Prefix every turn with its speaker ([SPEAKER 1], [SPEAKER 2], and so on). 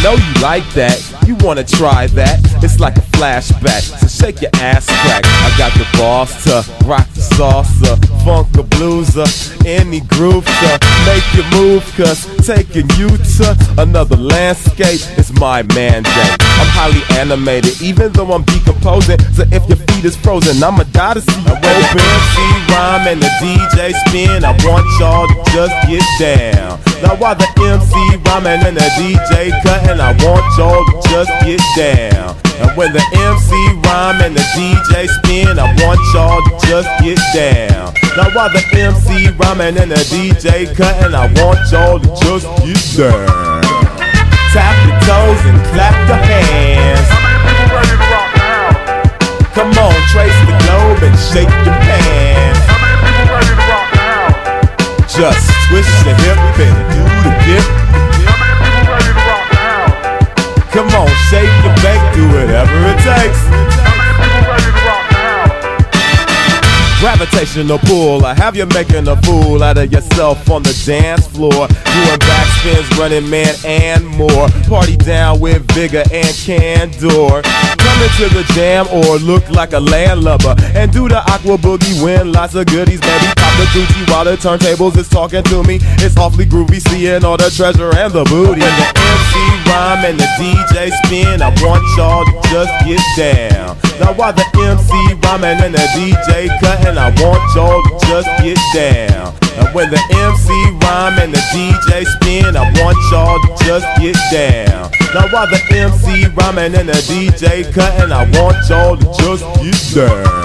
[SPEAKER 1] know you like that. You wanna try that? It's like a flashback, so shake your ass crack. I got the balls to rock the salsa, funk the blueser, any groove to make you move. Cause taking you to another landscape is my mandate. I'm highly animated, even though I'm decomposing. So if your feet is frozen, I'ma die to see you open. When the MC rhyme and the DJ spin, I want y'all to just get down. Now while the MC rhyming and the DJ cutting, I want y'all to just get down. And when the MC rhyme and the DJ spin, I want y'all to just get down. Now while the MC rhyming and the DJ cutting, I want y'all to just get down. Tap your toes and clap your hands. Come on, trace the globe and shake your pants. Just twist your hip and do the dip. Come on, shake your bake, do whatever it takes. Gravitational pull, I have you making a fool out of yourself on the dance floor, doing backspins, running man and more. Party down with vigor and candor. Come into the jam or look like a landlubber and do the aqua boogie, win lots of goodies, baby. Pop the Gucci while the turntables is talking to me. It's awfully groovy, seeing all the treasure and the booty. When the MC rhyme and the DJ spin, I want y'all to just get down. Now while the MC rhyming and the DJ cutting, I want y'all to just get down. And when the MC rhyme and the DJ spin, I want y'all to just get down. Now while the MC rhyming and the DJ cutting, I want y'all to just get down.